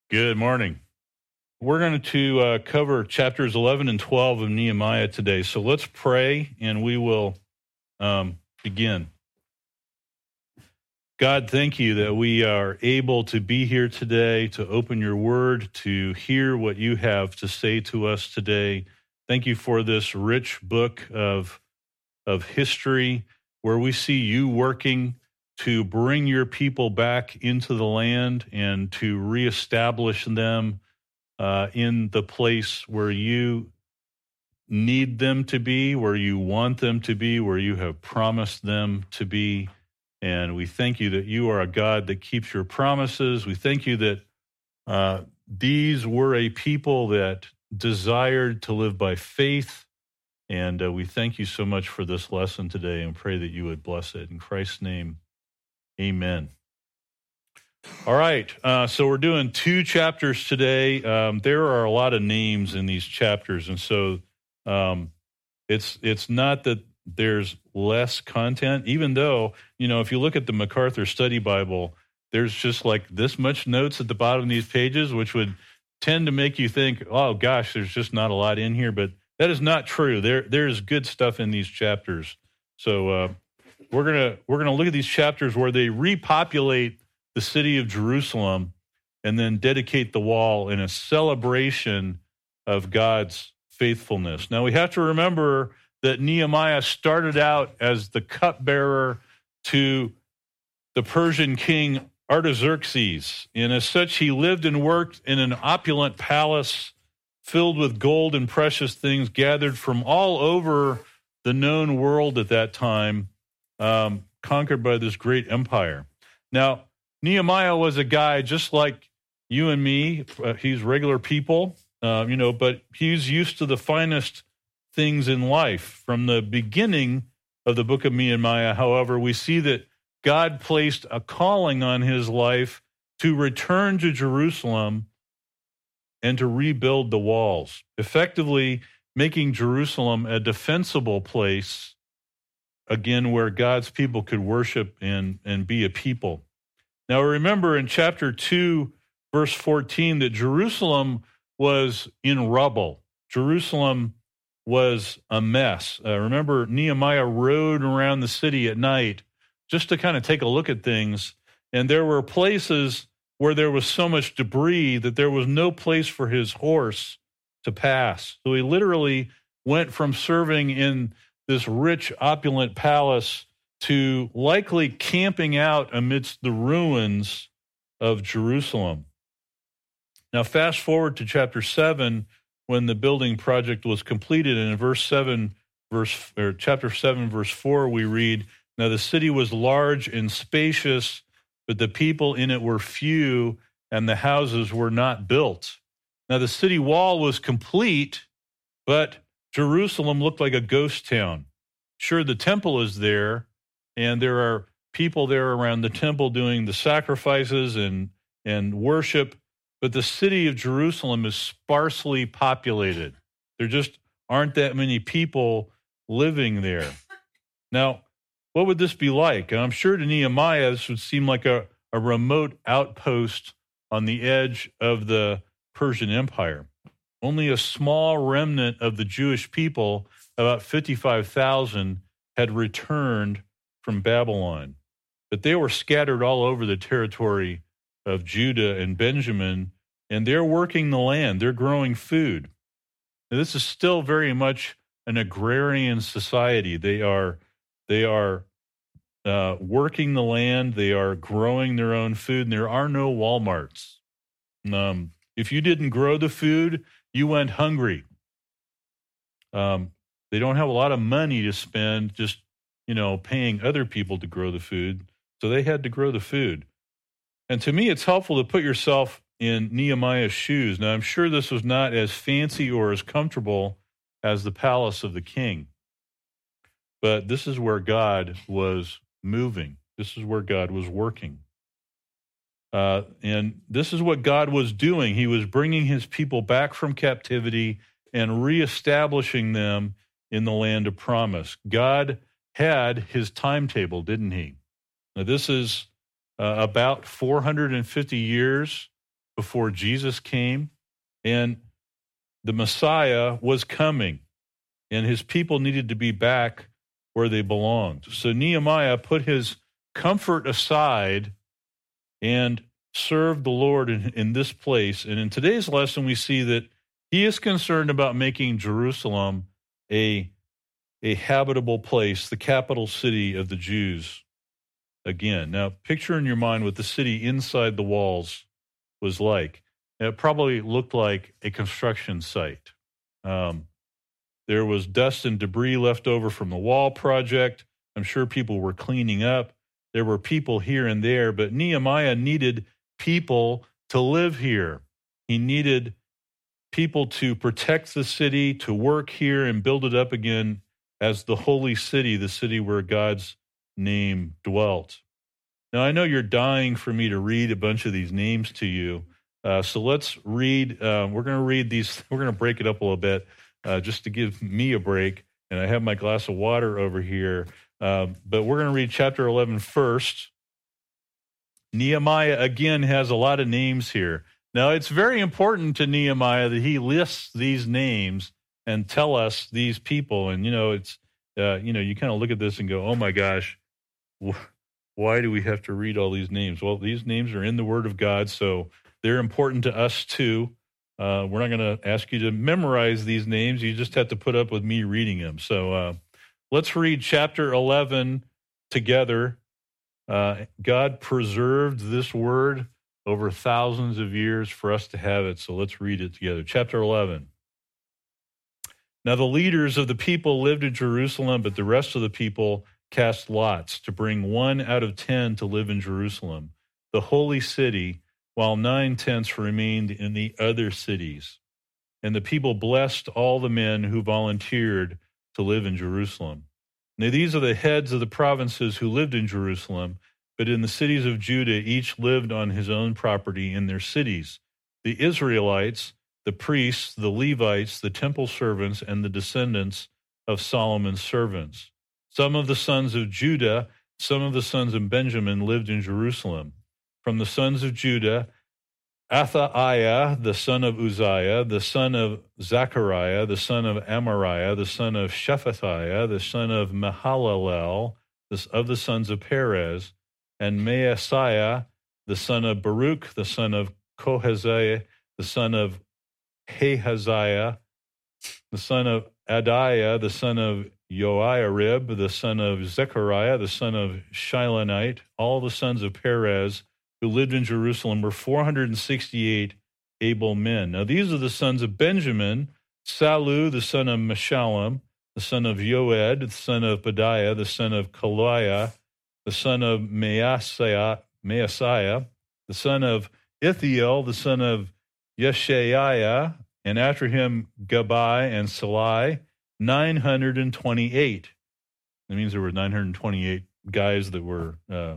Good morning. We're going to cover chapters 11 and 12 of Nehemiah today. So let's pray and we will begin. God, thank you that we are able to be here today, to open your word, to hear what you have to say to us today. Thank you for this rich book of history where we see you working to bring your people back into the land and to reestablish them in the place where you need them to be, where you want them to be, where you have promised them to be. And we thank you that you are a God that keeps your promises. We thank you that these were a people that desired to live by faith. And we thank you so much for this lesson today and pray that you would bless it. In Christ's name, amen. All right, so we're doing 2 chapters today. There are a lot of names in these chapters, and so it's not that there's less content, even though, if you look at the MacArthur Study Bible, there's just like this much notes at the bottom of these pages, which would tend to make you think, oh gosh, there's just not a lot in here, but that is not true. There's good stuff in these chapters. So we're gonna look at these chapters where they repopulate the city of Jerusalem and then dedicate the wall in a celebration of God's faithfulness. Now we have to remember that Nehemiah started out as the cupbearer to the Persian king Artaxerxes, and as such he lived and worked in an opulent palace filled with gold and precious things gathered from all over the known world at that time, conquered by this great empire. Now, Nehemiah was a guy just like you and me. He's regular people, but he's used to the finest things in life. From the beginning of the book of Nehemiah, however, we see that God placed a calling on his life to return to Jerusalem and to rebuild the walls, effectively making Jerusalem a defensible place, again, where God's people could worship and be a people. Now, remember in chapter 2, verse 14, that Jerusalem was in rubble. Jerusalem was a mess. Remember, Nehemiah rode around the city at night just to kind of take a look at things, and there were places where there was so much debris that there was no place for his horse to pass. So he literally went from serving in this rich, opulent palace to likely camping out amidst the ruins of Jerusalem. Now, fast forward to chapter 7, when the building project was completed, and in chapter 7, verse 4, we read, "Now the city was large and spacious, but the people in it were few, and the houses were not built." Now the city wall was complete, but Jerusalem looked like a ghost town. Sure, the temple is there, and there are people there around the temple doing the sacrifices and worship, but the city of Jerusalem is sparsely populated. There just aren't that many people living there. Now, what would this be like? And I'm sure to Nehemiah, this would seem like a remote outpost on the edge of the Persian Empire. Only a small remnant of the Jewish people, about 55,000, had returned from Babylon. But they were scattered all over the territory of Judah and Benjamin, and they're working the land. They're growing food. Now, this is still very much an agrarian society. They are working the land. They are growing their own food, and there are no Walmarts. If you didn't grow the food, you went hungry. They don't have a lot of money to spend just paying other people to grow the food. So they had to grow the food. And to me, it's helpful to put yourself in Nehemiah's shoes. Now, I'm sure this was not as fancy or as comfortable as the palace of the king. But this is where God was moving. This is where God was working. And this is what God was doing. He was bringing his people back from captivity and reestablishing them in the land of promise. God had his timetable, didn't he? Now, this is about 450 years before Jesus came, and the Messiah was coming, and his people needed to be back where they belonged. So Nehemiah put his comfort aside and served the Lord in this place. And in today's lesson, we see that he is concerned about making Jerusalem a habitable place, the capital city of the Jews again. Now, picture in your mind what the city inside the walls was like. Now, it probably looked like a construction site. There was dust and debris left over from the wall project. I'm sure people were cleaning up. There were people here and there, but Nehemiah needed people to live here. He needed people to protect the city, to work here and build it up again as the holy city, the city where God's name dwelt. Now, I know you're dying for me to read a bunch of these names to you, so let's read. We're going to read these. We're going to break it up a little bit just to give me a break, and I have my glass of water over here, but we're going to read chapter 11 first. Nehemiah, again, has a lot of names here. Now, it's very important to Nehemiah that he lists these names and tell us these people. And, it's, you kind of look at this and go, oh my gosh, why do we have to read all these names? Well, these names are in the Word of God, so they're important to us too. We're not going to ask you to memorize these names. You just have to put up with me reading them. So let's read chapter 11 together. God preserved this word over thousands of years for us to have it, so let's read it together. Chapter 11. Now the leaders of the people lived in Jerusalem, but the rest of the people cast lots to bring 1 out of 10 to live in Jerusalem, the holy city, while 9 tenths remained in the other cities. And the people blessed all the men who volunteered to live in Jerusalem. Now these are the heads of the provinces who lived in Jerusalem, but in the cities of Judah each lived on his own property in their cities. The Israelites, the priests, the Levites, the temple servants, and the descendants of Solomon's servants. Some of the sons of Judah, some of the sons of Benjamin lived in Jerusalem. From the sons of Judah, Athaiah, the son of Uzziah, the son of Zechariah, the son of Amariah, the son of Shephatiah, the son of Mahalalel, of the sons of Perez, and Maaseiah, the son of Baruch, the son of Kohaziah, the son of Hahaziah, the son of Adiah, the son of Joiarib, the son of Zechariah, the son of Shilonite. All the sons of Perez who lived in Jerusalem were 468 able men. Now these are the sons of Benjamin: Sallu, the son of Meshullam, the son of Yoed, the son of Pedaiah, the son of Kaliah, the son of Maaseiah, the son of Ithiel, the son of Yeshaiah, and after him Gabai and Salai, 928. That means there were 928 guys that were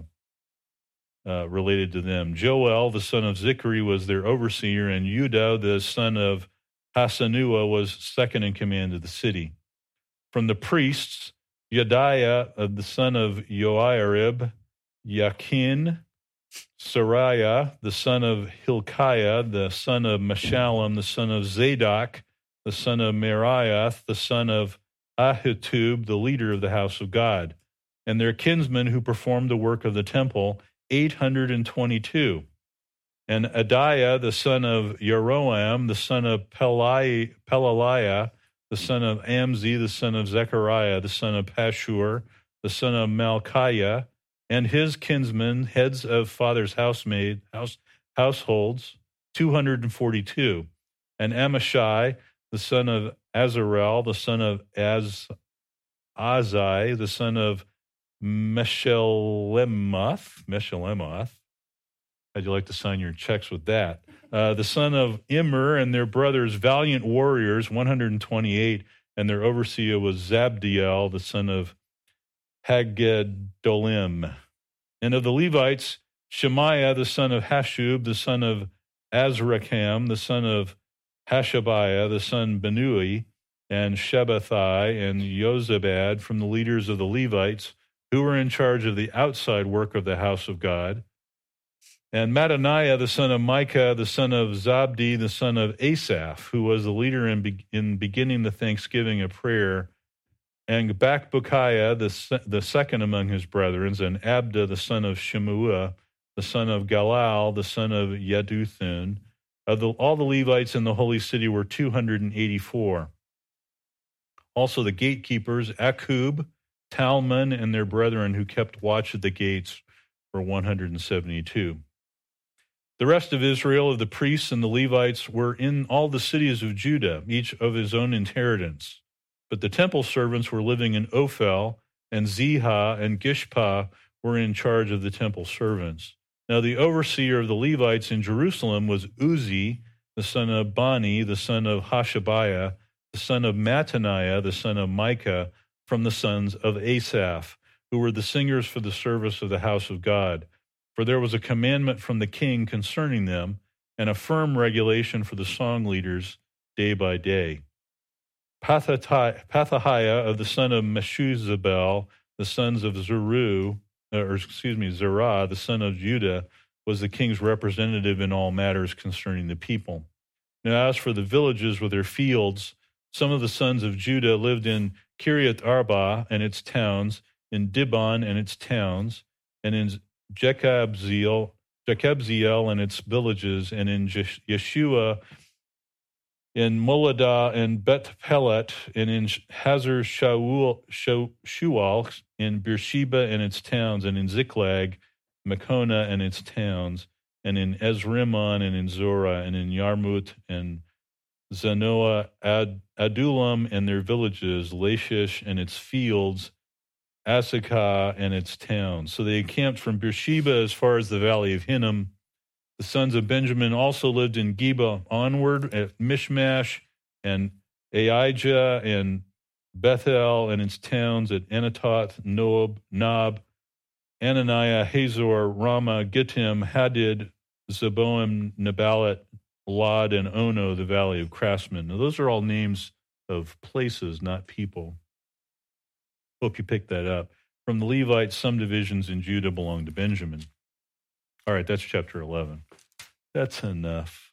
related to them. Joel, the son of Zichri, was their overseer, and Judah, the son of Hasanua, was second in command of the city. From the priests, Yediah, the son of Joiarib, Yakin, Sariah, the son of Hilkiah, the son of Meshullam, the son of Zadok, the son of Meriah, the son of Ahitub, the leader of the house of God, and their kinsmen who performed the work of the temple, 822. And Adiah, the son of Jeroam, the son of Pelaliah, the son of Amzi, the son of Zechariah, the son of Pashur, the son of Malchiah, and his kinsmen, heads of fathers' households, 242. And Amashai, the son of Azarel, the son of Azai, the son of Meshillemoth. How'd you like to sign your checks with that? The son of Immer, and their brothers, valiant warriors, 128, and their overseer was Zabdiel, the son of Haggedolim. And of the Levites, Shemaiah, the son of Hashub, the son of Azrakam, the son of Hashabiah, the son of Benui, and Shabbathai, and Yozabad, from the leaders of the Levites, who were in charge of the outside work of the house of God. And Mattaniah, the son of Micah, the son of Zabdi, the son of Asaph, who was the leader in beginning the thanksgiving of prayer, and Bakbukiah, the second among his brethren, and Abda, the son of Shemua, the son of Galal, the son of Yeduthun. All the Levites in the holy city were 284. Also the gatekeepers, Akub, Talmon, and their brethren who kept watch at the gates were 172. The rest of Israel, of the priests and the Levites, were in all the cities of Judah, each of his own inheritance. But the temple servants were living in Ophel, and Ziha and Gishpa were in charge of the temple servants. Now the overseer of the Levites in Jerusalem was Uzi, the son of Bani, the son of Hashabiah, the son of Mattaniah, the son of Micah, from the sons of Asaph, who were the singers for the service of the house of God. For there was a commandment from the king concerning them, and a firm regulation for the song leaders day by day. Pethahiah of the son of Meshuzabel, the sons of Zerah, the son of Judah, was the king's representative in all matters concerning the people. Now as for the villages with their fields, some of the sons of Judah lived in Kiriath Arba and its towns, in Dibon and its towns, and in Jekabzeel and its villages, and in Yeshua, in Moladah and Bet Pelet, and in Hazar Shual, in Beersheba and its towns, and in Ziklag, Mekona and its towns, and in Ezrimon and in Zorah, and in Yarmut and Zanoah, Adullam and their villages, Lachish and its fields, Asakah and its towns. So they encamped from Beersheba as far as the valley of Hinnom. The sons of Benjamin also lived in Geba onward, at Mishmash and Aijah and Bethel and its towns, at Anatot, Nob, Ananiah, Hazor, Ramah, Gittim, Hadid, Zeboim, Nebalat, Lod, and Ono, the valley of craftsmen. Now, those are all names of places, not people. Hope you picked that up. From the Levites, some divisions in Judah belonged to Benjamin. All right, that's chapter 11. That's enough.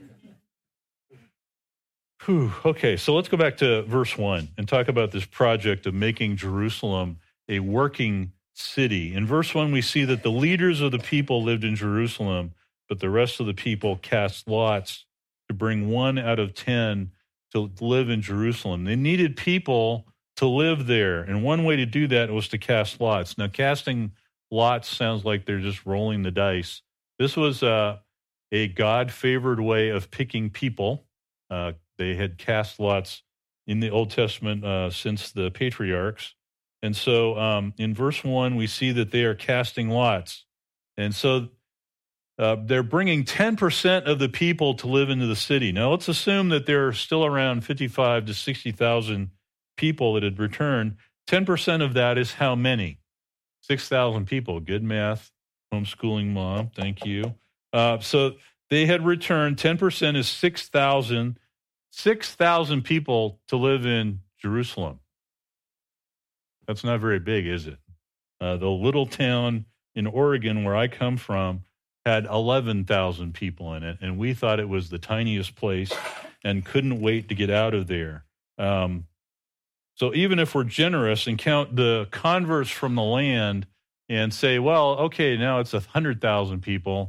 Whew. Okay, so let's go back to verse 1 and talk about this project of making Jerusalem a working city. In verse 1, we see that the leaders of the people lived in Jerusalem, but the rest of the people cast lots to bring 1 out of 10 to live in Jerusalem. They needed people to live there, and one way to do that was to cast lots. Now, casting lots sounds like they're just rolling the dice. This was a God-favored way of picking people. They had cast lots in the Old Testament since the patriarchs. And so in verse 1, we see that they are casting lots. And so they're bringing 10% of the people to live into the city. Now, let's assume that there are still around 55 to 60,000 people that had returned. 10% of that is how many? 6,000 people. Good math. Homeschooling mom. Thank you. So they had returned. 10% is 6,000. 6,000 people to live in Jerusalem. That's not very big, is it? The little town in Oregon where I come from had 11,000 people in it, and we thought it was the tiniest place and couldn't wait to get out of there. So even if we're generous and count the converts from the land and say, well, okay, now it's 100,000 people,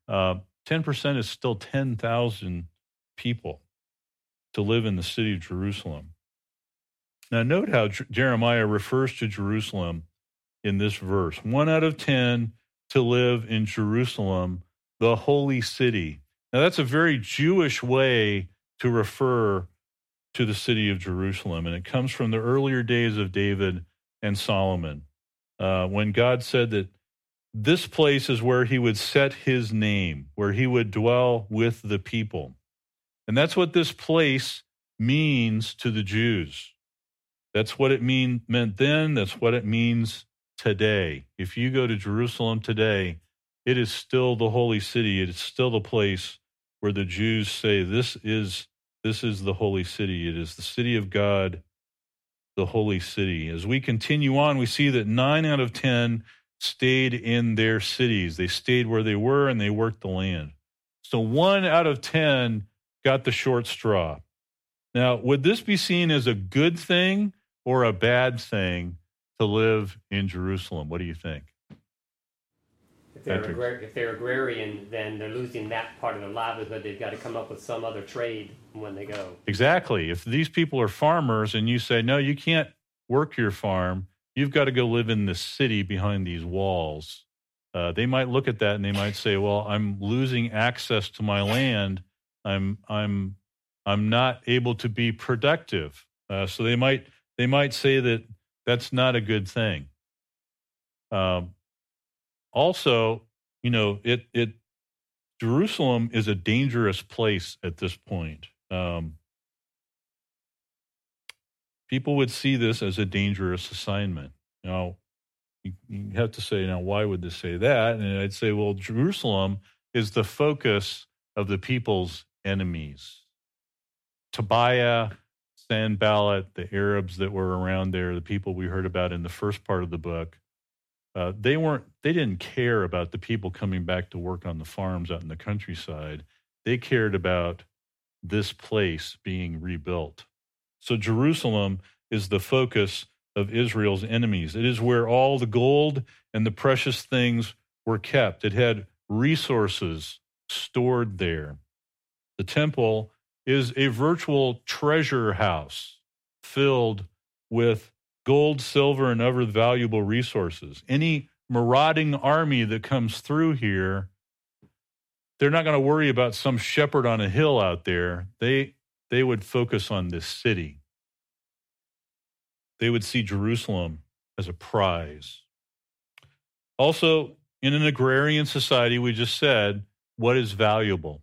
10% is still 10,000 people to live in the city of Jerusalem. Now note how Jeremiah refers to Jerusalem in this verse. 1 out of 10 to live in Jerusalem, the holy city. Now that's a very Jewish way to refer to the city of Jerusalem, and it comes from the earlier days of David and Solomon, when God said that this place is where he would set his name, where he would dwell with the people. And that's what this place means to the Jews. That's what it meant then. That's what it means today. If you go to Jerusalem today, it is still the holy city. It is still the place where the Jews say, this is the holy city. It is the city of God, the holy city. As we continue on, we see that 9 out of 10 stayed in their cities. They stayed where they were and they worked the land. So 1 out of 10 got the short straw. Now, would this be seen as a good thing or a bad thing to live in Jerusalem? What do you think? If they're agrarian, then they're losing that part of their livelihood. They've got to come up with some other trade when they go. Exactly. If these people are farmers and you say, no, you can't work your farm, you've got to go live in the city behind these walls. They might look at that and they might say, well, I'm losing access to my land. I'm not able to be productive. So they might say that that's not a good thing. Also, Jerusalem is a dangerous place at this point. People would see this as a dangerous assignment. Now, you have to say, now, why would they say that? And I'd say, well, Jerusalem is the focus of the people's enemies. Tobiah, Sanballat, the Arabs that were around there, the people we heard about in the first part of the book, they didn't care about the people coming back to work on the farms out in the countryside. They cared about this place being rebuilt. So Jerusalem is the focus of Israel's enemies. It is where all the gold and the precious things were kept. It had resources stored there. The temple is a virtual treasure house filled with gold, silver, and other valuable resources. Any marauding army that comes through here, they're not going to worry about some shepherd on a hill out there. They would focus on this city. They would see Jerusalem as a prize. Also, in an agrarian society, we just said, what is valuable?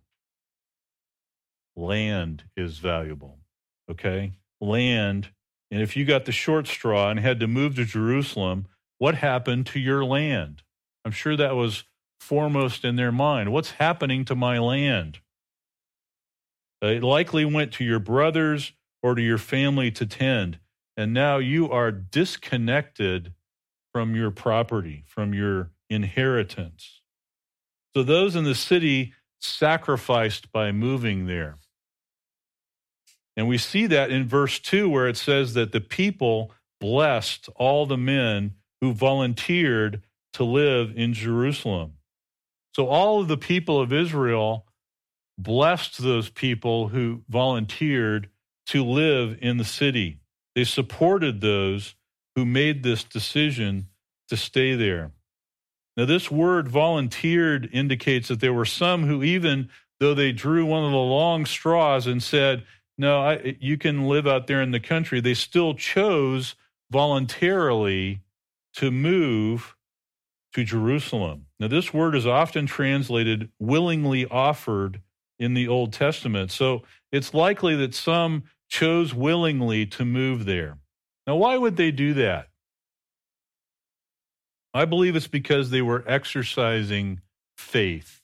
Land is valuable, okay? Land. And if you got the short straw and had to move to Jerusalem, what happened to your land? I'm sure that was foremost in their mind. What's happening to my land? It likely went to your brothers or to your family to tend. And now you are disconnected from your property, from your inheritance. So those in the city sacrificed by moving there. And we see that in verse 2 where it says that the people blessed all the men who volunteered to live in Jerusalem. So all of the people of Israel blessed those people who volunteered to live in the city. They supported those who made this decision to stay there. Now, this word volunteered indicates that there were some who, even though they drew one of the long straws and said, no, you can live out there in the country, they still chose voluntarily to move to Jerusalem. Now, this word is often translated willingly offered in the Old Testament. So it's likely that some chose willingly to move there. Now, why would they do that? I believe it's because they were exercising faith.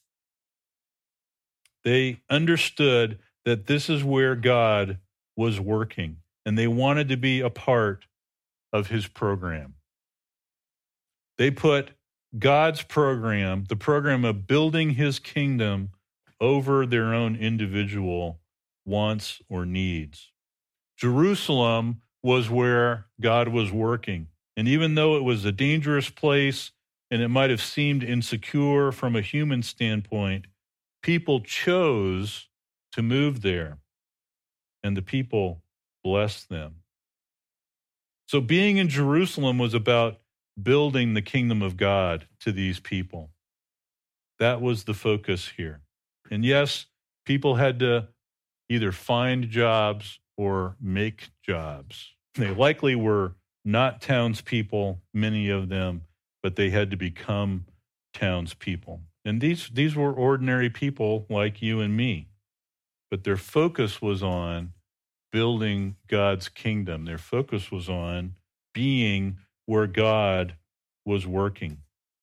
They understood that this is where God was working, and they wanted to be a part of his program. They put God's program, the program of building his kingdom, over their own individual wants or needs. Jerusalem was where God was working. And even though it was a dangerous place and it might have seemed insecure from a human standpoint, people chose to move there, and the people blessed them. So being in Jerusalem was about building the kingdom of God to these people. That was the focus here. And yes, people had to either find jobs or make jobs. They likely were not townspeople, many of them, but they had to become townspeople. And these were ordinary people like you and me, but their focus was on building God's kingdom. Their focus was on being where God was working.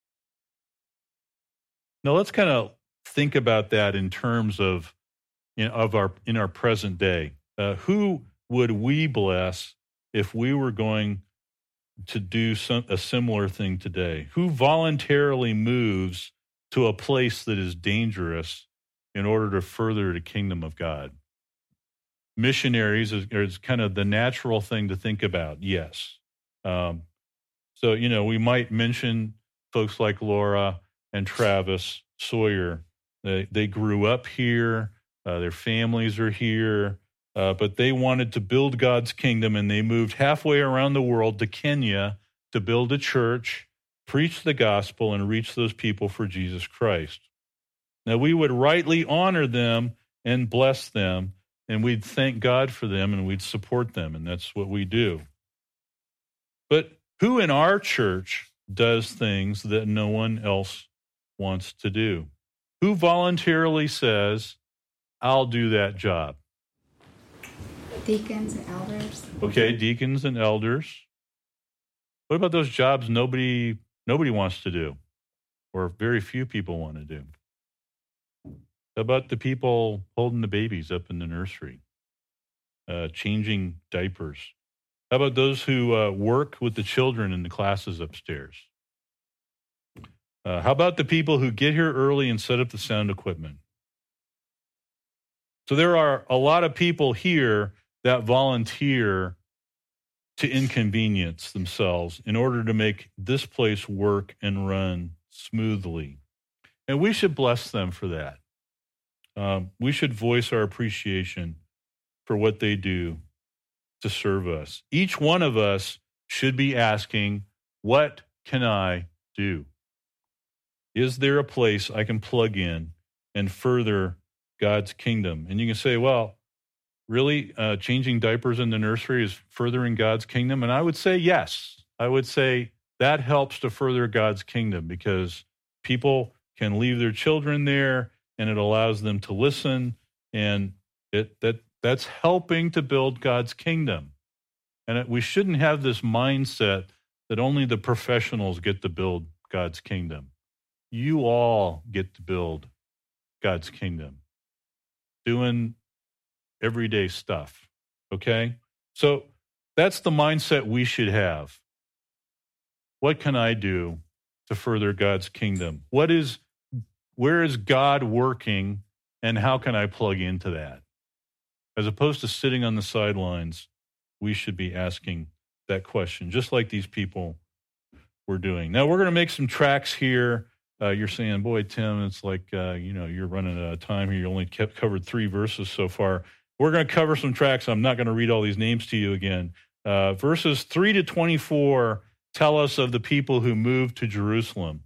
Now let's kind of think about that in terms of in our present day. Who would we bless if we were going to do a similar thing today? Who voluntarily moves to a place that is dangerous in order to further the kingdom of God? Missionaries is kind of the natural thing to think about, yes. So, we might mention folks like Laura and Travis Sawyer. They grew up here. Their families are here. But they wanted to build God's kingdom, and they moved halfway around the world to Kenya to build a church, preach the gospel, and reach those people for Jesus Christ. Now, we would rightly honor them and bless them, and we'd thank God for them, and we'd support them, and that's what we do. But who in our church does things that no one else wants to do? Who voluntarily says, I'll do that job? Deacons and elders. Okay, deacons and elders. What about those jobs nobody wants to do, or very few people want to do? How about the people holding the babies up in the nursery, changing diapers? How about those who work with the children in the classes upstairs? How about the people who get here early and set up the sound equipment? So there are a lot of people here that volunteer to inconvenience themselves in order to make this place work and run smoothly. And we should bless them for that. We should voice our appreciation for what they do to serve us. Each one of us should be asking, what can I do? Is there a place I can plug in and further God's kingdom? And you can say, well, really, changing diapers in the nursery is furthering God's kingdom? And I would say yes. I would say that helps to further God's kingdom because people can leave their children there and it allows them to listen, and that's helping to build God's kingdom. And we shouldn't have this mindset that only the professionals get to build God's kingdom. You all get to build God's kingdom, doing everyday stuff, okay? So that's the mindset we should have. What can I do to further God's kingdom? Where is God working, and how can I plug into that? As opposed to sitting on the sidelines, we should be asking that question, just like these people were doing. Now, we're going to make some tracks here. You're saying, boy, Tim, it's like, you're running out of time here. You only covered 3 verses so far. We're going to cover some tracks. I'm not going to read all these names to you again. Verses 3 to 24 tell us of the people who moved to Jerusalem.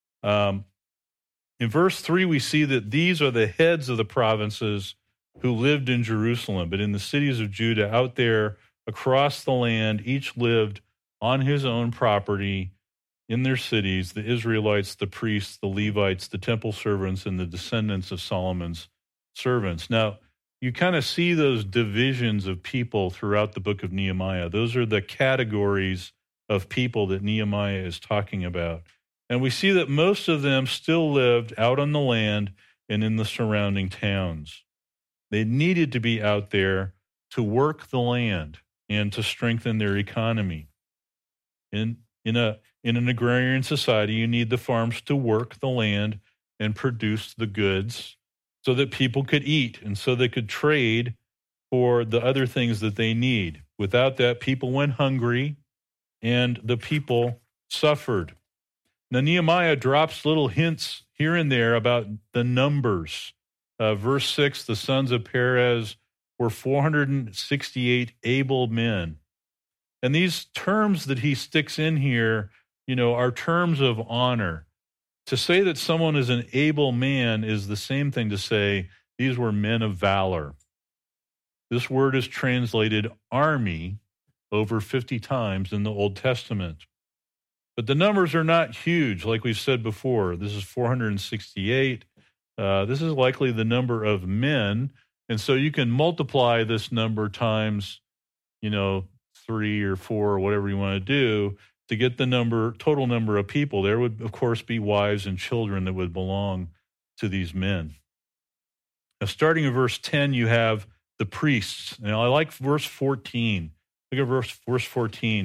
In verse 3, we see that these are the heads of the provinces who lived in Jerusalem, but in the cities of Judah, out there across the land, each lived on his own property in their cities, the Israelites, the priests, the Levites, the temple servants, and the descendants of Solomon's servants. Now, you kind of see those divisions of people throughout the book of Nehemiah. Those are the categories of people that Nehemiah is talking about. And we see that most of them still lived out on the land and in the surrounding towns. They needed to be out there to work the land and to strengthen their economy. In an agrarian society, you need the farms to work the land and produce the goods so that people could eat and so they could trade for the other things that they need. Without that, people went hungry and the people suffered. Now, Nehemiah drops little hints here and there about the numbers. Verse 6, the sons of Perez were 468 able men. And these terms that he sticks in here, are terms of honor. To say that someone is an able man is the same thing to say these were men of valor. This word is translated army over 50 times in the Old Testament. But the numbers are not huge, like we've said before. This is 468. This is likely the number of men. And so you can multiply this number times, 3 or 4 or whatever you want to do to get the total number of people. There would, of course, be wives and children that would belong to these men. Now, starting in verse 10, you have the priests. Now, I like verse 14. Look at verse 14. It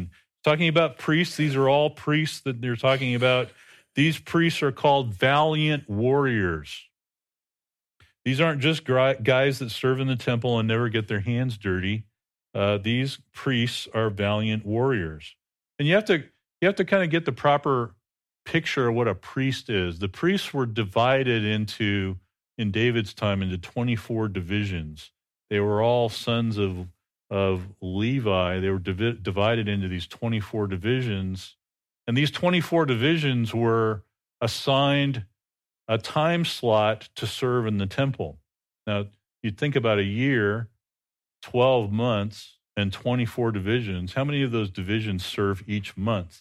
talking about priests. These are all priests that they're talking about. These priests are called valiant warriors. These aren't just guys that serve in the temple and never get their hands dirty. These priests are valiant warriors. And you have to kind of get the proper picture of what a priest is. The priests were divided in David's time, into 24 divisions. They were all sons of Levi. They were divided into these 24 divisions. And these 24 divisions were assigned a time slot to serve in the temple. Now, you'd think about a year, 12 months, and 24 divisions. How many of those divisions serve each month?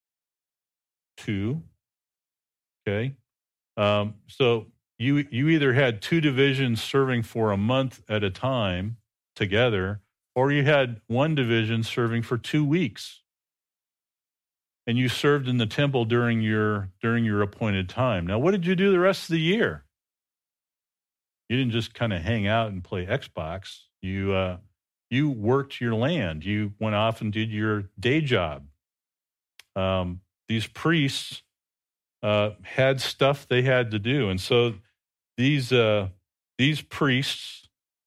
2. Okay. So you either had 2 divisions serving for a month at a time together, or you had 1 division serving for 2 weeks. And you served in the temple during your appointed time. Now, what did you do the rest of the year? You didn't just kind of hang out and play Xbox. You worked your land. You went off and did your day job. These priests had stuff they had to do, and so these priests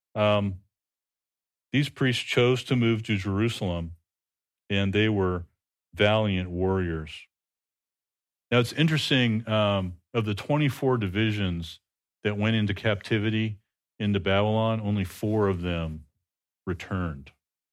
chose to move to Jerusalem, and they were valiant warriors. Now, it's interesting, of the 24 divisions that went into captivity into Babylon, only 4 of them returned.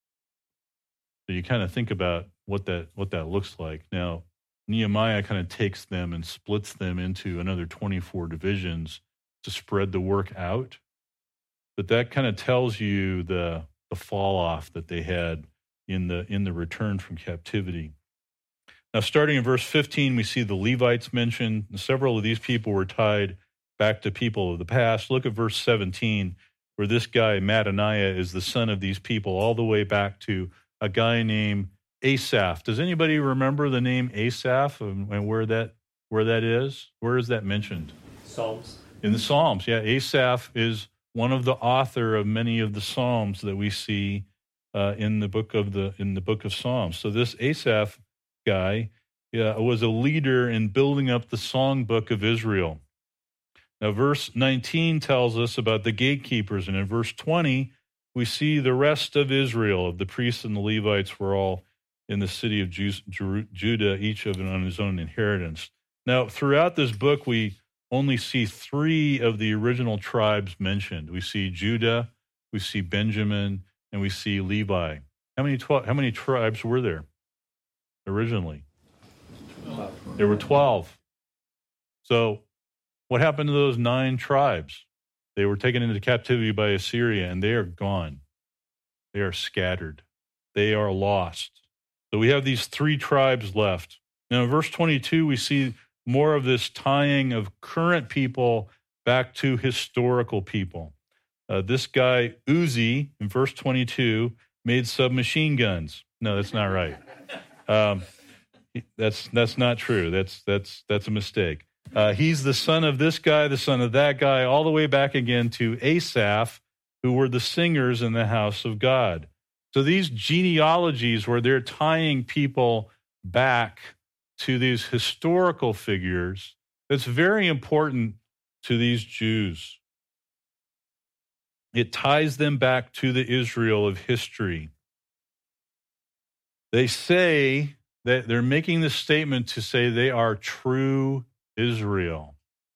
So you kind of think about what that looks like. Now, Nehemiah kind of takes them and splits them into another 24 divisions to spread the work out. But that kind of tells you the fall off that they had in the return from captivity. Now, starting in verse 15, we see the Levites mentioned. Several of these people were tied back to people of the past. Look at verse 17, where this guy, Mattaniah, is the son of these people, all the way back to a guy named Asaph. Does anybody remember the name Asaph and where that is? Where is that mentioned? Psalms. In the Psalms, yeah. Asaph is one of the author of many of the Psalms that we see in the book of Psalms. So this Asaph guy was a leader in building up the songbook of Israel. Now, verse 19 tells us about the gatekeepers, and in verse 20, we see the rest of Israel, of the priests and the Levites, were all in the city of Judah, each of them on his own inheritance. Now, throughout this book, we only see 3 of the original tribes mentioned. We see Judah, we see Benjamin, and we see Levi. How many tribes were there originally? 12. There were 12. So what happened to those 9 tribes? They were taken into captivity by Assyria, and they are gone. They are scattered. They are lost. So we have these 3 tribes left. Now, in verse 22, we see more of this tying of current people back to historical people. This guy, Uzi, in verse 22, made submachine guns. No, that's not right. That's not true. That's a mistake. He's the son of this guy, the son of that guy, all the way back again to Asaph, who were the singers in the house of God. So these genealogies where they're tying people back to these historical figures, that's very important to these Jews. It ties them back to the Israel of history. They say that they're making this statement to say they are true Israel.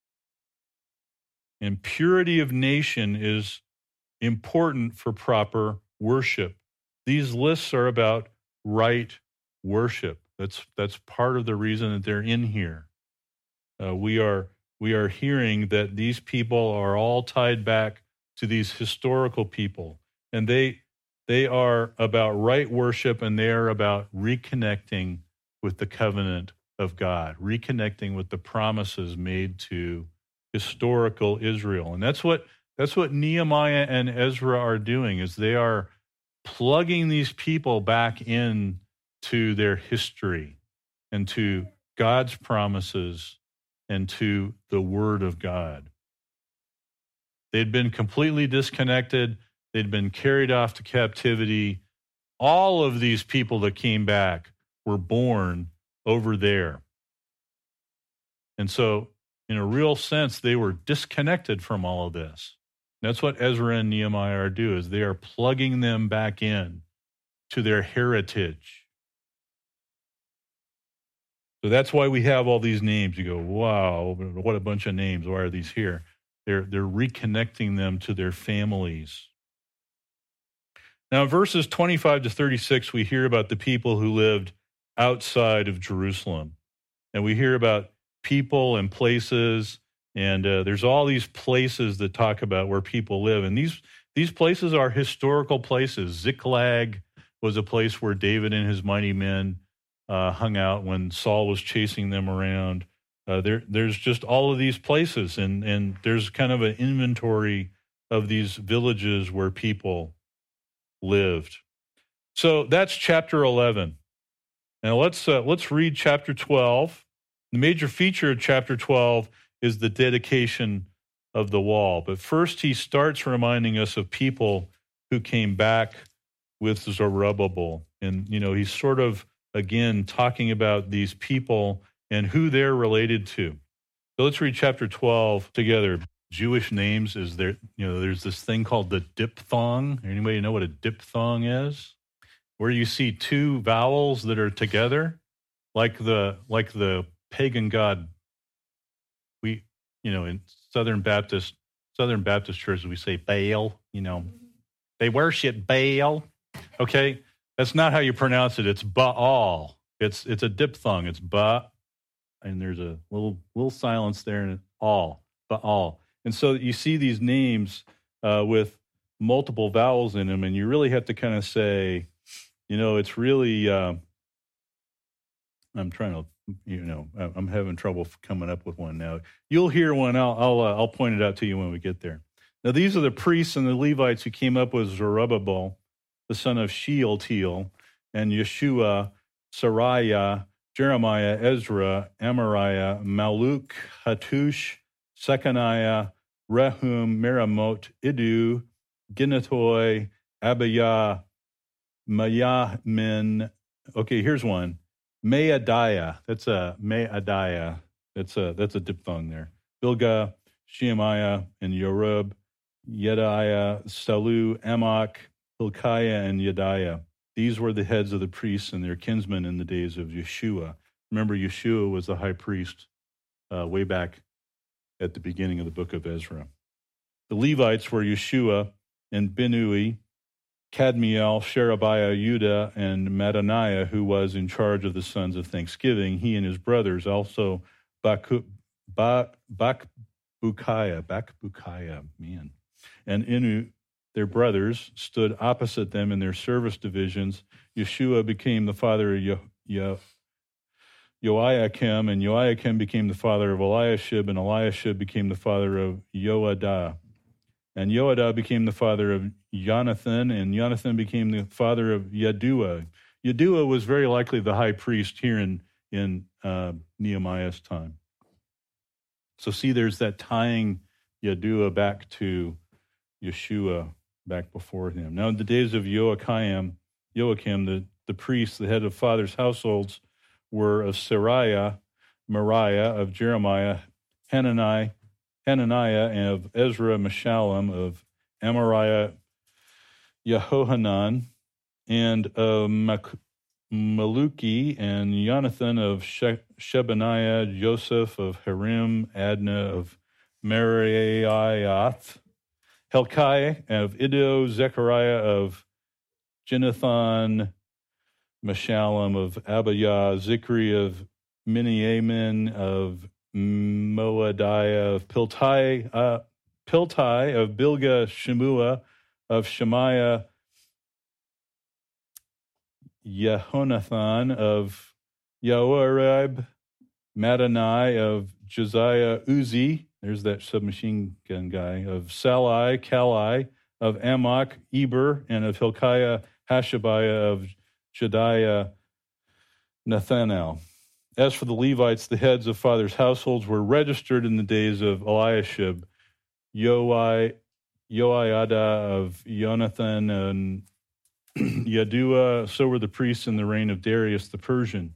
And purity of nation is important for proper worship. These lists are about right worship. That's part of the reason that they're in here. We are hearing that these people are all tied back to these historical people, and they are about right worship, and they are about reconnecting with the covenant of God, reconnecting with the promises made to historical Israel. And that's what Nehemiah and Ezra are doing, is they are plugging these people back in to their history and to God's promises and to the Word of God. They'd been completely disconnected. They'd been carried off to captivity. All of these people that came back were born over there. And so, in a real sense, they were disconnected from all of this. That's what Ezra and Nehemiah are doing, is they are plugging them back in to their heritage. So that's why we have all these names. You go, wow, what a bunch of names. Why are these here? They're reconnecting them to their families. Now, in verses 25 to 36, we hear about the people who lived outside of Jerusalem. And we hear about people and places, and there's all these places that talk about where people live. And these places are historical places. Ziklag was a place where David and his mighty men hung out when Saul was chasing them around. There's just all of these places, and there's kind of an inventory of these villages where people lived. So that's chapter 11. Now let's read chapter 12. The major feature of chapter 12 is the dedication of the wall. But first, he starts reminding us of people who came back with Zerubbabel. And, he's sort of, again, talking about these people and who they're related to. So let's read chapter 12 together. Jewish names is there, there's this thing called the diphthong. Anybody know what a diphthong is? Where you see two vowels that are together, like the pagan god. We, in Southern Baptist churches, we say Baal, they worship Baal. Okay. That's not how you pronounce it. It's Baal. It's a diphthong. It's ba, and there's a little silence there, and it's all, Baal. And so you see these names with multiple vowels in them, and you really have to kind of say, it's really, I'm trying to, I'm having trouble coming up with one now. You'll hear one. I'll point it out to you when we get there. Now, these are the priests and the Levites who came up with Zerubbabel, the son of Shealtiel, and Yeshua, Sariah, Jeremiah, Ezra, Amariah, Maluk, Hattush, Shechaniah, Rehum, Meramot, Iddu, Ginnatoi, Abiah, Mayamin. Okay, here's one. Meadiah. That's a Meadiah. That's a diphthong there. Bilgah, Shemaiah, and Yorub, Yediah, Salu, Amok, Hilkiah, and Yediah. These were the heads of the priests and their kinsmen in the days of Yeshua. Remember, Yeshua was the high priest way back at the beginning of the book of Ezra. The Levites were Yeshua and Binnui, Kadmiel, Sherebiah, Judah, and Mattaniah, who was in charge of the sons of thanksgiving. He and his brothers, also Bakbukiah, man, and Inu, their brothers, stood opposite them in their service divisions. Yeshua became the father of Joiakim, and Joiakim became the father of Eliashib, and Eliashib became the father of Joadah. And Joadah became the father of Jonathan, and Jonathan became the father of Yaddua. Yaddua was very likely the high priest here in Nehemiah's time. So see, there's that tying Yaddua back to Yeshua, back before him. Now, in the days of Joachim, the priests, the head of fathers' households, were of Sariah, Mariah, of Jeremiah, Hananiah, and of Ezra, Meshullam, of Amariah, Yehohanan, and of Maluki, and Jonathan, of Shebaniah, Joseph, of Harim, Adna, of Meraiath, Helkai, of Iddo, Zechariah, of Jonathan, Meshullam, of Abiah, Zikri, of Miniamin, of Moadiah, of Piltai, of Bilgah, Shemua, of Shemaiah, Yehonathan, of Yaoreb, Madani, of Josiah, Uzi, there's that submachine gun guy, of Salai, Kalai, of Amok, Eber, and of Hilkiah, Hashabiah, of Jediah, Nathanael. As for the Levites, the heads of fathers' households were registered in the days of Eliashib, Joiada of Jonathan, and Yadua, so were the priests in the reign of Darius the Persian.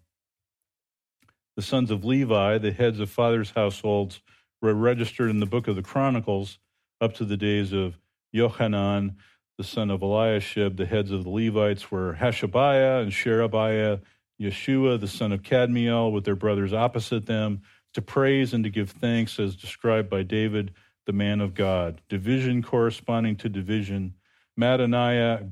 The sons of Levi, the heads of fathers' households, were registered in the book of the Chronicles up to the days of Yohanan, the son of Eliashib. The heads of the Levites were Hashabiah and Sherebiah, Yeshua, the son of Kadmiel, with their brothers opposite them, to praise and to give thanks as described by David, the man of God. Division corresponding to division. Mattaniah,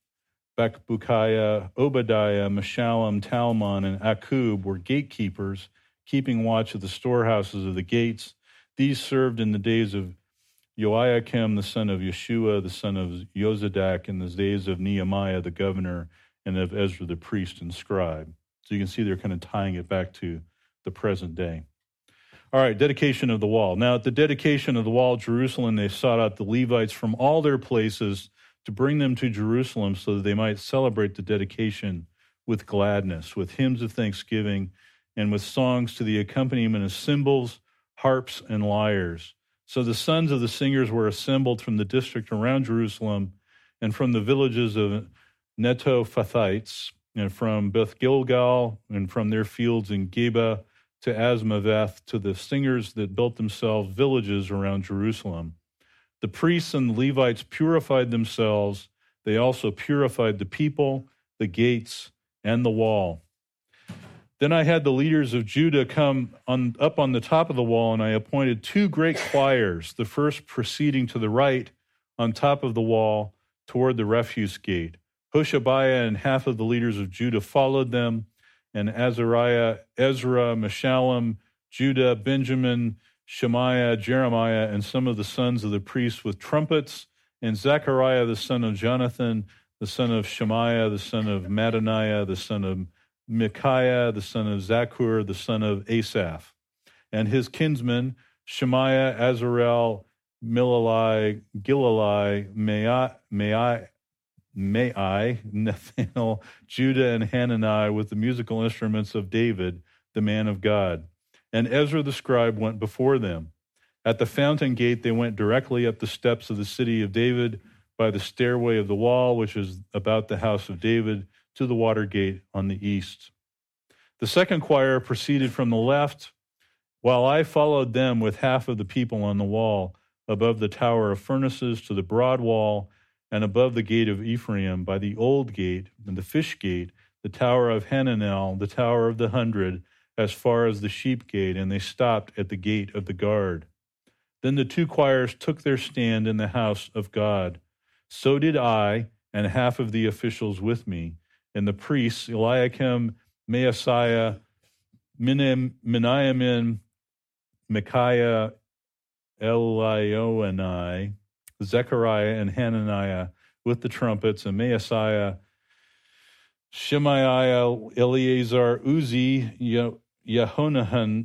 Bakbukiah, Obadiah, Meshullam, Talmon, and Akub were gatekeepers, keeping watch of the storehouses of the gates. These served in the days of Joachim, the son of Yeshua, the son of Yozadak, in the days of Nehemiah, the governor, and of Ezra, the priest and scribe. So you can see they're kind of tying it back to the present day. All right, dedication of the wall. Now, at the dedication of the wall of Jerusalem, they sought out the Levites from all their places to bring them to Jerusalem so that they might celebrate the dedication with gladness, with hymns of thanksgiving, and with songs to the accompaniment of cymbals, harps, and lyres. So the sons of the singers were assembled from the district around Jerusalem and from the villages of Netophathites and from Beth Gilgal and from their fields in Geba to Asmaveth, to the singers that built themselves villages around Jerusalem. The priests and the Levites purified themselves. They also purified the people, the gates, and the wall. Then I had the leaders of Judah come up on the top of the wall, and I appointed 2 great choirs, the first proceeding to the right on top of the wall toward the refuse gate. Hoshabiah and half of the leaders of Judah followed them, and Azariah, Ezra, Meshullam, Judah, Benjamin, Shemaiah, Jeremiah, and some of the sons of the priests with trumpets, and Zechariah, the son of Jonathan, the son of Shemaiah, the son of Mattaniah, the son of Micaiah, the son of Zakur, the son of Asaph, and his kinsmen, Shemaiah, Azarel, Milalai, Gilalai, Mai, Nathanael, Judah, and Hanani, with the musical instruments of David, the man of God. And Ezra the scribe went before them. At the fountain gate, they went directly up the steps of the city of David by the stairway of the wall, which is about the house of David, to the water gate on the east. The second choir proceeded from the left, while I followed them with half of the people on the wall, above the tower of furnaces to the broad wall, and above the gate of Ephraim, by the old gate and the fish gate, the tower of Hananel, the tower of the 100, as far as the sheep gate, and they stopped at the gate of the guard. Then the 2 choirs took their stand in the house of God. So did I, and half of the officials with me, and the priests, Eliakim, Maaseiah, Miniamin, Micaiah, Elioenai, Zechariah, and Hananiah with the trumpets, and Maaseiah, Shemaiah, Eleazar, Uzi, Yehohanan,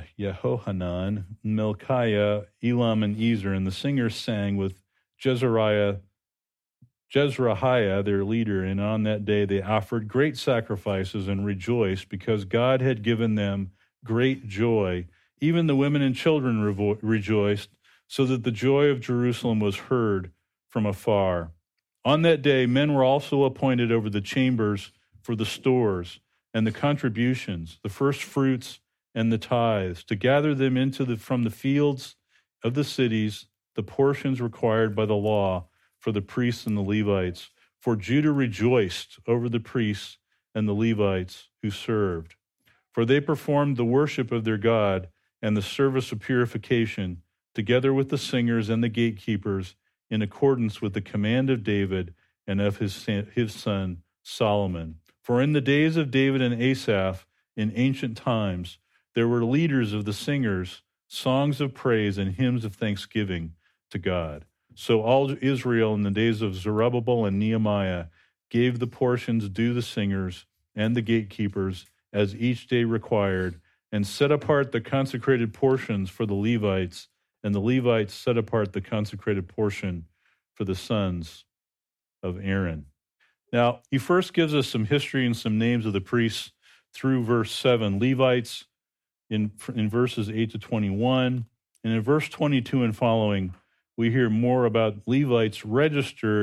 Melchiah, Elam, and Ezer. And the singers sang with Jezrahiah, their leader, and on that day they offered great sacrifices and rejoiced because God had given them great joy. Even the women and children rejoiced, so that the joy of Jerusalem was heard from afar. On that day, men were also appointed over the chambers for the stores and the contributions, the first fruits and the tithes, to gather them from the fields of the cities, the portions required by the law for the priests and the Levites. For Judah rejoiced over the priests and the Levites who served. For they performed the worship of their God and the service of purification, together with the singers and the gatekeepers, in accordance with the command of David and of his son Solomon. For in the days of David and Asaph, in ancient times, there were leaders of the singers, songs of praise and hymns of thanksgiving to God. So all Israel in the days of Zerubbabel and Nehemiah gave the portions due the singers and the gatekeepers as each day required, and set apart the consecrated portions for the Levites, and the Levites set apart the consecrated portion for the sons of Aaron. Now, he first gives us some history and some names of the priests through verse 7. Levites in verses 8 to 21. And in verse 22 and following, we hear more about Levites registered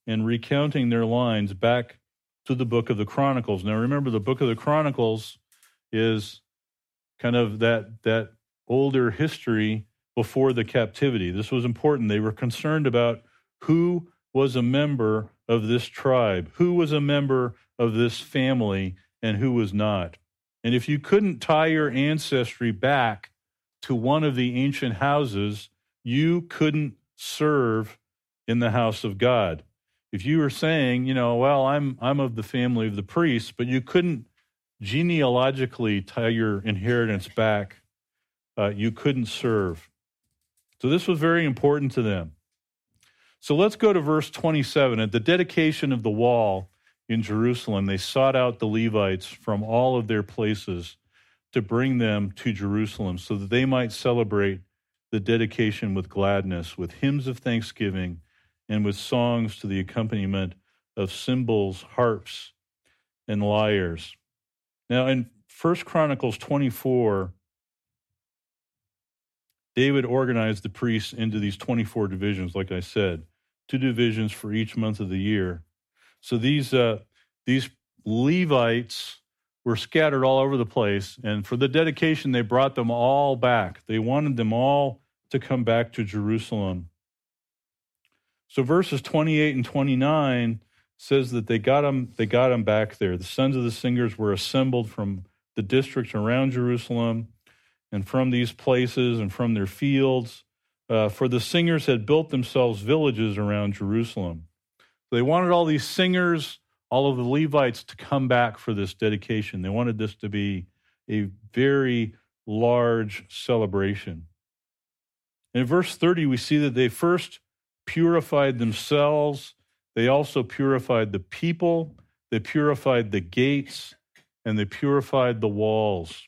and recounting their lines back to the book of the Chronicles. Now remember, the book of the Chronicles is kind of that older history before the captivity. This was important. They were concerned about who was a member of this tribe, who was a member of this family, and who was not. And if you couldn't tie your ancestry back to one of the ancient houses, you couldn't serve in the house of God. If you were saying, well, I'm of the family of the priests, but you couldn't genealogically tie your inheritance back, you couldn't serve. So this was very important to them. So let's go to verse 27. At the dedication of the wall in Jerusalem, they sought out the Levites from all of their places to bring them to Jerusalem so that they might celebrate the dedication with gladness, with hymns of thanksgiving, and with songs to the accompaniment of cymbals, harps, and lyres. Now, in 1 Chronicles 24, David organized the priests into these 24 divisions, like I said, 2 divisions for each month of the year. So these Levites were scattered all over the place, and for the dedication, they brought them all back. They wanted them all to come back to Jerusalem. So verses 28 and 29 says that they got them back there. The sons of the singers were assembled from the districts around Jerusalem and from these places and from their fields, for the singers had built themselves villages around Jerusalem. So they wanted all these singers, all of the Levites, to come back for this dedication. They wanted this to be a very large celebration. In verse 30, we see that they first purified themselves. They also purified the people. They purified the gates, and they purified the walls.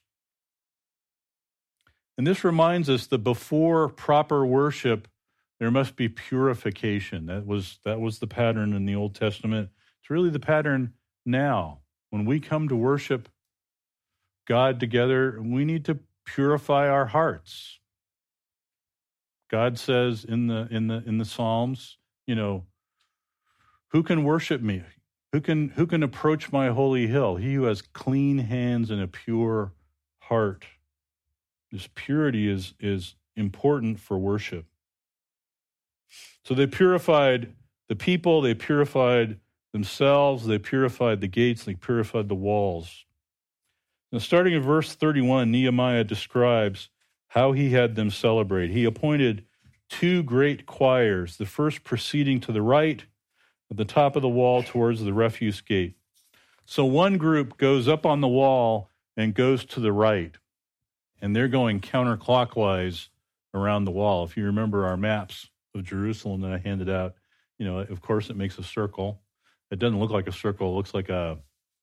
And this reminds us that before proper worship, there must be purification. That was the pattern in the Old Testament. It's really the pattern now. When we come to worship God together, we need to purify our hearts. God says in the Psalms, who can worship me? Who can approach my holy hill? He who has clean hands and a pure heart. This purity is important for worship. So they purified the people, they purified themselves, they purified the gates, they purified the walls. Now, starting in verse 31, Nehemiah describes how he had them celebrate. He appointed 2 great choirs, the first proceeding to the right at the top of the wall towards the refuse gate. So one group goes up on the wall and goes to the right, and they're going counterclockwise around the wall. If you remember our maps of Jerusalem that I handed out, of course it makes a circle. It doesn't look like a circle. It looks like like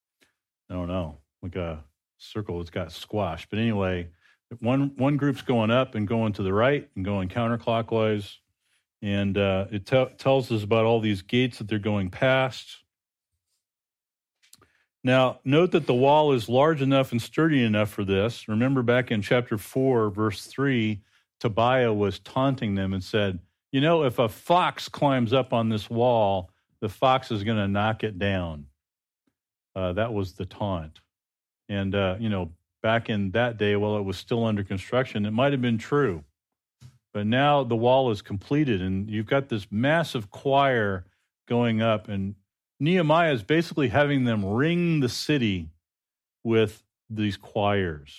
a circle that's got squash. But anyway, one group's going up and going to the right and going counterclockwise. And it tells us about all these gates that they're going past. Now, note that the wall is large enough and sturdy enough for this. Remember back in chapter 4, verse 3, Tobiah was taunting them and said, if a fox climbs up on this wall, the fox is going to knock it down. That was the taunt. And, back in that day, while it was still under construction, it might have been true. But now the wall is completed, and you've got this massive choir going up, and Nehemiah is basically having them ring the city with these choirs.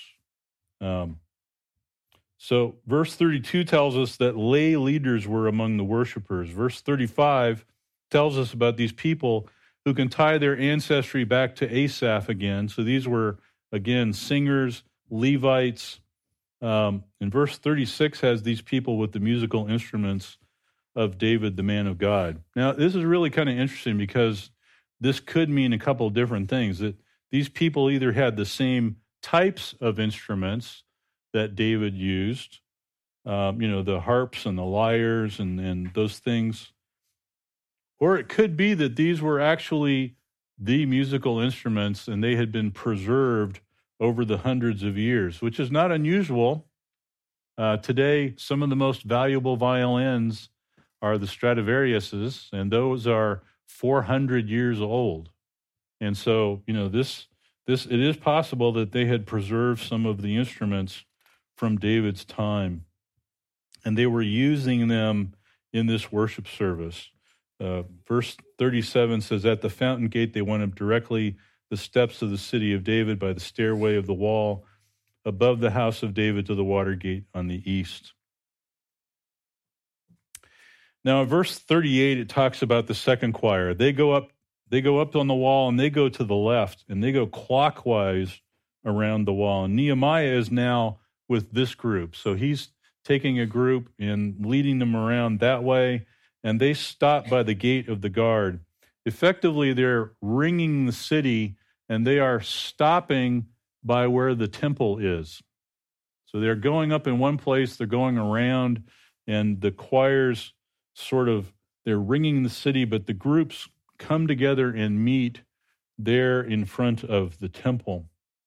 So verse 32 tells us that lay leaders were among the worshipers. Verse 35 tells us about these people who can tie their ancestry back to Asaph again. So these were, again, singers, Levites. And verse 36 has these people with the musical instruments of David, the man of God. Now, this is really kind of interesting because this could mean a couple of different things. That these people either had the same types of instruments that David used, the harps and the lyres and those things. Or it could be that these were actually the musical instruments and they had been preserved over the hundreds of years, which is not unusual. Today, some of the most valuable violins are the Stradivariuses, and those are 400 years old. And so, it is possible that they had preserved some of the instruments from David's time, and they were using them in this worship service. Verse 37 says, at the fountain gate they went up directly the steps of the city of David by the stairway of the wall above the house of David to the water gate on the east. Now in verse 38, it talks about the second choir. They go up on the wall, and they go to the left, and they go clockwise around the wall. And Nehemiah is now with this group. So he's taking a group and leading them around that way, and they stop by the gate of the guard. Effectively, they're ringing the city, and they are stopping by where the temple is. So they're going up in one place, they're going around, and the choirs they're ringing the city, but the groups come together and meet there in front of the temple.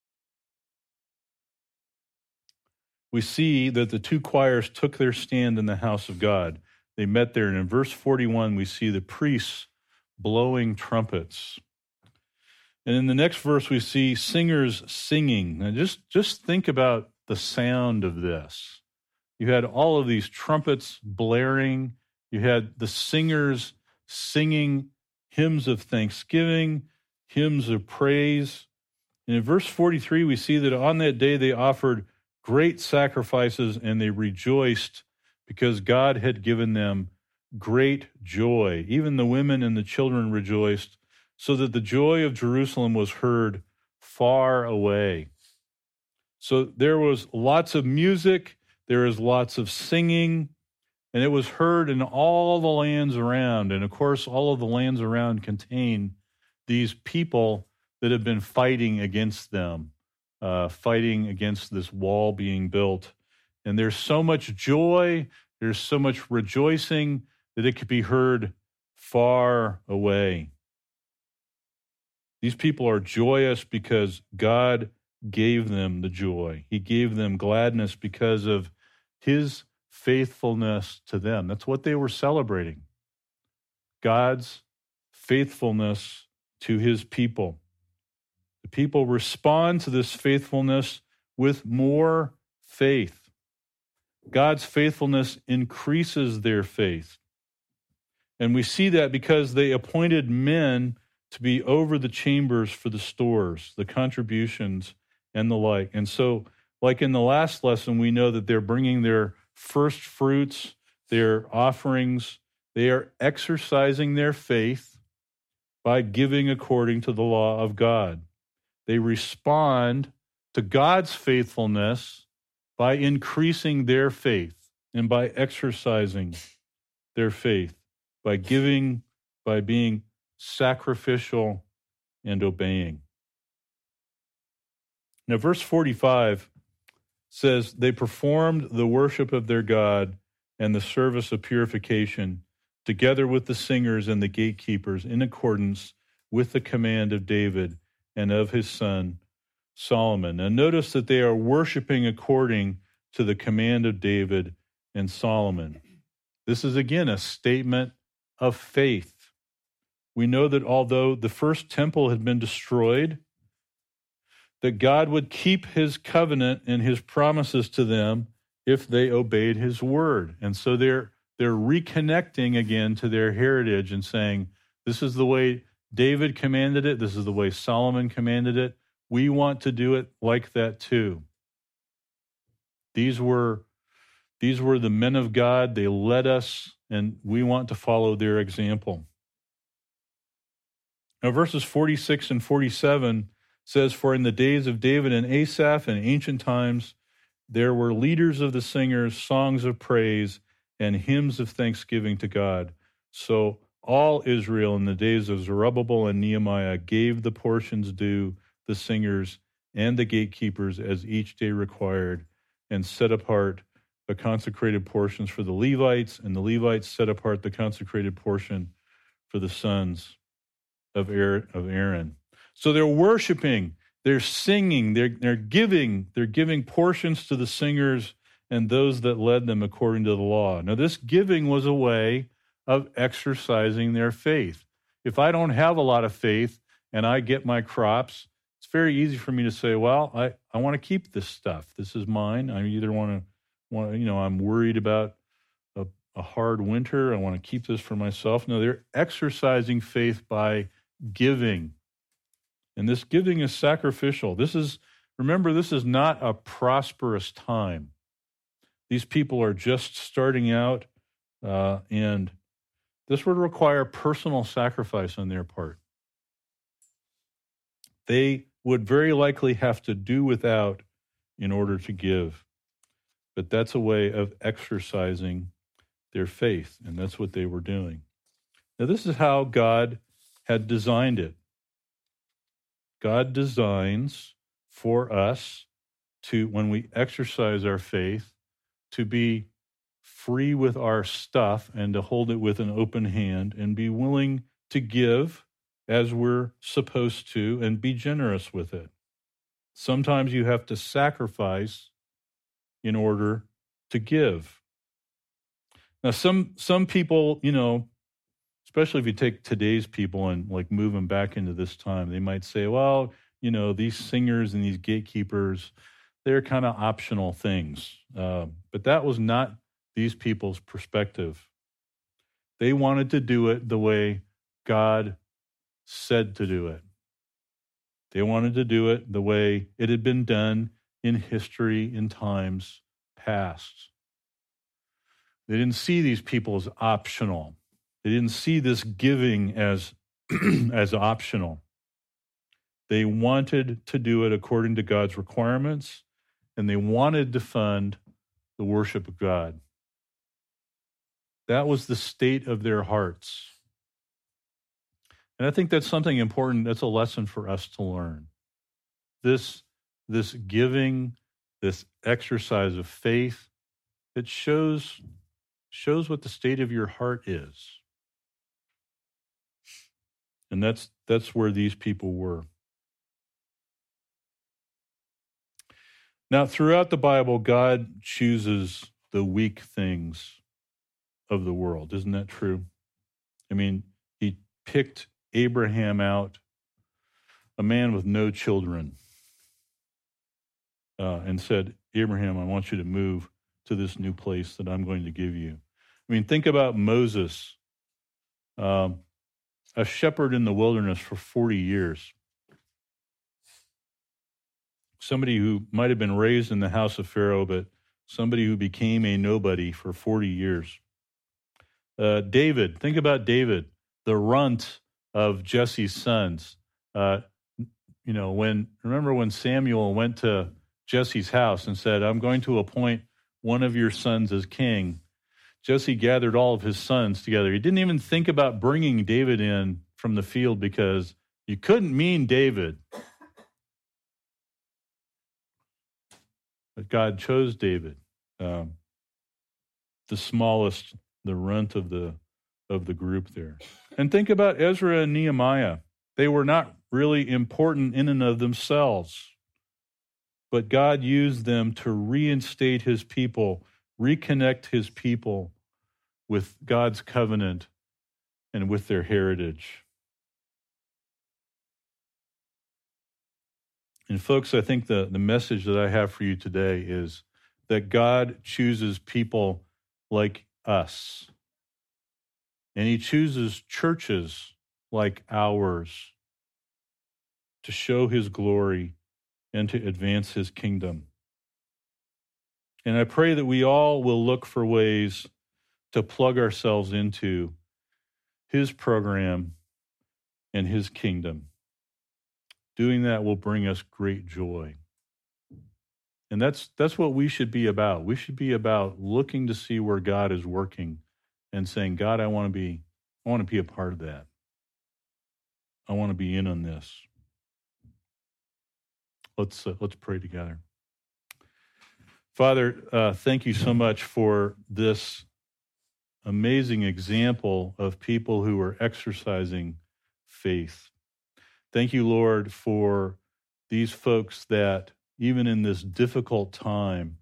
We see that the two choirs took their stand in the house of God. They met there, and in verse 41, we see the priests blowing trumpets. And in the next verse, we see singers singing. Now, just think about the sound of this. You had all of these trumpets blaring. You had the singers singing hymns of thanksgiving, hymns of praise. And in verse 43, we see that on that day they offered great sacrifices, and they rejoiced because God had given them great joy. Even the women and the children rejoiced, so that the joy of Jerusalem was heard far away. So there was lots of music, there was lots of singing, and it was heard in all the lands around. And of course, all of the lands around contain these people that have been fighting against them, fighting against this wall being built. And there's so much joy, there's so much rejoicing that it could be heard far away. These people are joyous because God gave them the joy. He gave them gladness because of his faithfulness to them. That's what they were celebrating. God's faithfulness to his people. The people respond to this faithfulness with more faith. God's faithfulness increases their faith. And we see that because they appointed men to be over the chambers for the stores, the contributions, and the like. And so, like in the last lesson, we know that they're bringing their first fruits, their offerings. They are exercising their faith by giving according to the law of God. They respond to God's faithfulness by increasing their faith and by exercising their faith, by giving, by being sacrificial and obeying. Now, verse 45 says, they performed the worship of their God and the service of purification together with the singers and the gatekeepers in accordance with the command of David and of his son Solomon. And notice that they are worshiping according to the command of David and Solomon. This is again a statement of faith. We know that although the first temple had been destroyed, that God would keep his covenant and his promises to them if they obeyed his word. And so they're reconnecting again to their heritage and saying, this is the way David commanded it, this is the way Solomon commanded it. We want to do it like that too. These were the men of God. They led us, and we want to follow their example. Now, verses 46 and 47 says, for in the days of David and Asaph in ancient times, there were leaders of the singers, songs of praise, and hymns of thanksgiving to God. So all Israel in the days of Zerubbabel and Nehemiah gave the portions due the singers and the gatekeepers as each day required, and set apart the consecrated portions for the Levites, and the Levites set apart the consecrated portion for the sons of Aaron. So they're worshiping, they're singing, they're giving portions to the singers and those that led them according to the law. Now, this giving was a way of exercising their faith. if I don't have a lot of faith and I get my crops, it's very easy for me to say, well, I want to keep this stuff. This is mine. I either want to, I'm worried about a hard winter. I want to keep this for myself. No, they're exercising faith by giving. And this giving is sacrificial. Remember, this is not a prosperous time. These people are just starting out, and this would require personal sacrifice on their part. They would very likely have to do without in order to give. But that's a way of exercising their faith, and that's what they were doing. Now, this is how God had designed it. God designs for us to, when we exercise our faith, to be free with our stuff and to hold it with an open hand and be willing to give as we're supposed to and be generous with it. Sometimes you have to sacrifice in order to give. Now, some people, especially if you take today's people and like move them back into this time, they might say, well, these singers and these gatekeepers, they're kind of optional things. But that was not these people's perspective. They wanted to do it the way God said to do it. They wanted to do it the way it had been done in history in times past. They didn't see these people as optional. They didn't see this giving as optional. They wanted to do it according to God's requirements, and they wanted to fund the worship of God. That was the state of their hearts. And I think that's something important. That's a lesson for us to learn. This giving, this exercise of faith, it shows what the state of your heart is. And that's where these people were. Now, throughout the Bible, God chooses the weak things of the world. Isn't that true? I mean, he picked Abraham out, a man with no children, and said, Abraham, I want you to move to this new place that I'm going to give you. I mean, think about Moses, a shepherd in the wilderness for 40 years. Somebody who might have been raised in the house of Pharaoh, but somebody who became a nobody for 40 years. David, think about David, the runt of Jesse's sons. Remember when Samuel went to Jesse's house and said, I'm going to appoint one of your sons as king. Jesse gathered all of his sons together. He didn't even think about bringing David in from the field because you couldn't mean David. But God chose David, the smallest, the runt of the group there. And think about Ezra and Nehemiah. They were not really important in and of themselves, but God used them to reinstate his people, reconnect his people with God's covenant and with their heritage. And folks, I think the message that I have for you today is that God chooses people like us. And he chooses churches like ours to show his glory and to advance his kingdom. And I pray that we all will look for ways to plug ourselves into his program and his kingdom. Doing that will bring us great joy. And that's what we should be about. We should be about looking to see where God is working and saying, God, I want to be a part of that. I want to be in on this. Let's pray together. Father, thank you so much for this amazing example of people who are exercising faith. Thank you, Lord, for these folks that, even in this difficult time,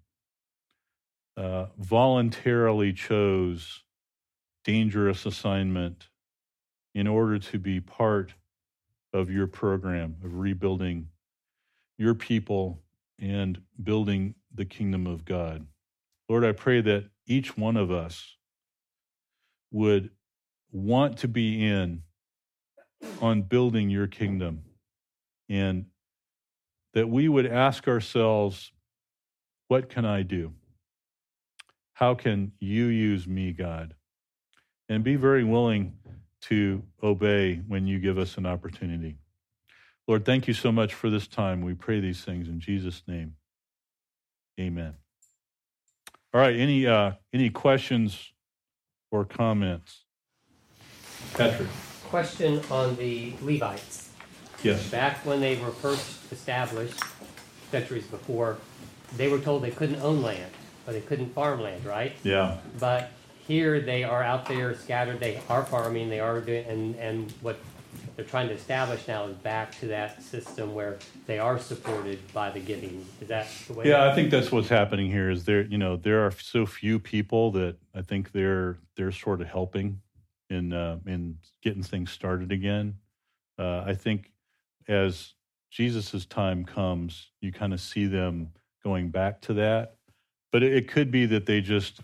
voluntarily chose dangerous assignment in order to be part of your program of rebuilding your people and building the kingdom of God. Lord, I pray that each one of us would want to be in on building your kingdom, and that we would ask ourselves, what can I do? How can you use me, God? And be very willing to obey when you give us an opportunity. Lord, thank you so much for this time. We pray these things in Jesus' name. Amen. All right, any questions or comments? Patrick. Question on the Levites. Yes. Back when they were first established, centuries before, they were told they couldn't own land, or they couldn't farm land, right? Yeah. But here they are out there scattered, they are farming, they are doing, and what they're trying to establish now is back to that system where they are supported by the giving. Is that the way? Yeah, I think that's what's happening here. Is there are so few people that I think they're sort of helping in getting things started again. I think as Jesus's time comes, you kind of see them going back to that. But it could be that they just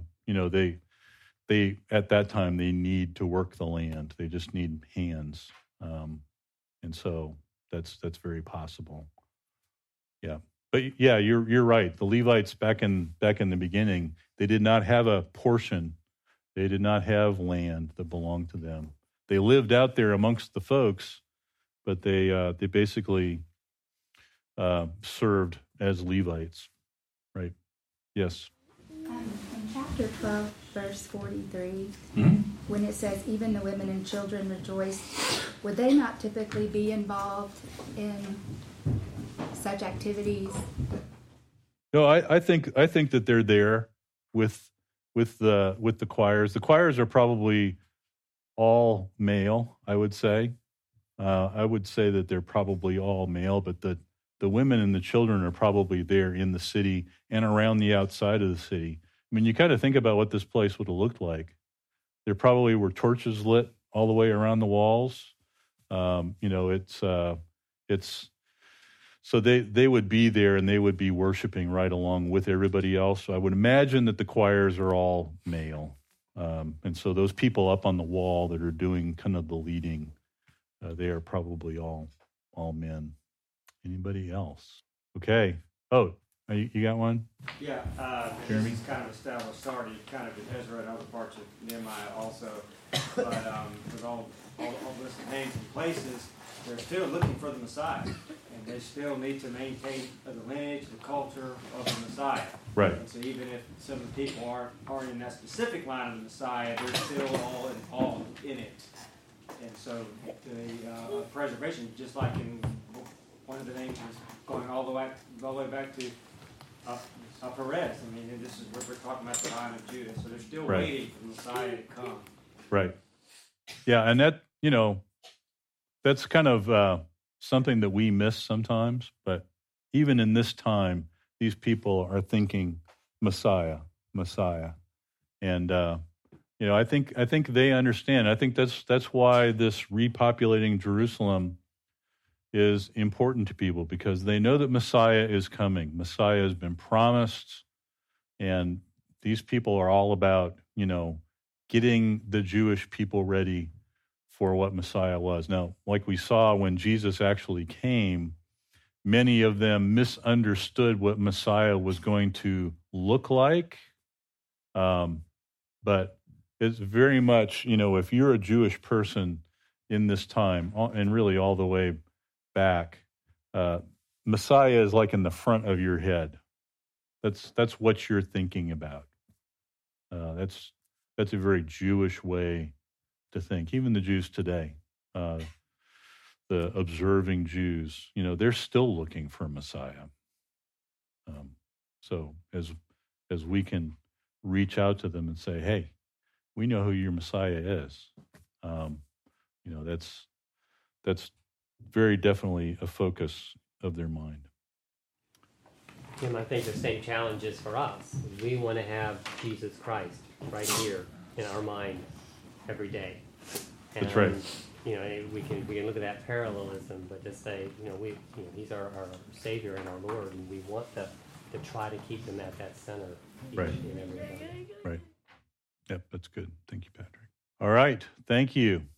they at that time they need to work the land. They just need hands. And so that's very possible. Yeah. But yeah, you're right. The Levites back in the beginning, they did not have a portion. They did not have land that belonged to them. They lived out there amongst the folks, but they basically served as Levites, right? Yes. In chapter 12, verse 43, Mm-hmm. when it says, even the women and children rejoice, would they not typically be involved in such activities? No, I think that they're there with the choirs. The choirs are probably all male, I would say. I would say that they're probably all male, but the women and the children are probably there in the city and around the outside of the city. I mean, you kind of think about what this place would have looked like. There probably were torches lit all the way around the walls. It's so they would be there and they would be worshiping right along with everybody else. So I would imagine that the choirs are all male. And so those people up on the wall that are doing kind of the leading, they are probably all men. Anybody else? Okay. Oh, you got one? Yeah, Jeremy? this is kind of established already, kind of in Ezra and other parts of Nehemiah also. But with all this names and places, they're still looking for the Messiah. And they still need to maintain the lineage, the culture of the Messiah. Right. And so even if some of the people aren't in that specific line of the Messiah, they're still all involved in it. And so the preservation, just like in one of the names is going all the way back to Perez. I mean, and this is where we're talking about the line of Judah. So they're still Right. waiting for the Messiah to come. Right. Yeah, and that, that's kind of something that we miss sometimes. But even in this time, these people are thinking Messiah. And, I think they understand. I think that's why this repopulating Jerusalem is important to people, because they know that Messiah is coming. Messiah has been promised, and these people are all about, getting the Jewish people ready for what Messiah was. Now, like we saw when Jesus actually came, many of them misunderstood what Messiah was going to look like. But it's very much, if you're a Jewish person in this time, and really all the way back, Messiah is like in the front of your head. That's what you're thinking about. That's a very Jewish way to think. Even the Jews today, the observing Jews, they're still looking for Messiah. So as we can reach out to them and say, hey, we know who your Messiah is. That's very definitely a focus of their mind. Tim, I think the same challenge is for us. We want to have Jesus Christ right here in our mind every day. That's right. You know, we can look at that parallelism, but just say, he's our Savior and our Lord, and we want to try to keep him at that center each Right. and every day. Right. Yep, that's good. Thank you, Patrick. All right. Thank you.